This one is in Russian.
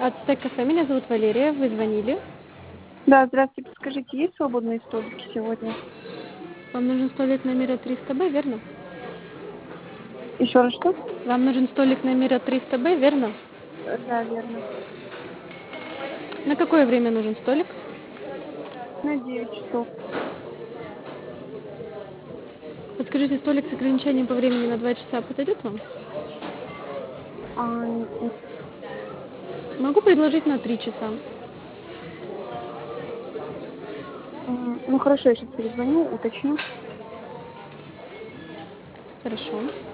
Ацтек кафе, меня зовут Валерия, вы звонили. Да, здравствуйте. Подскажите, есть свободные столики сегодня? Вам нужен столик номера 300Б, верно? Еще раз что? Вам нужен столик номера 300Б, верно? Да, верно. На какое время нужен столик? На 9 часов. Подскажите, столик с ограничением по времени на 2 часа подойдет вам? А, Могу предложить на 3 часа. ну хорошо, я сейчас перезвоню, уточню. Хорошо.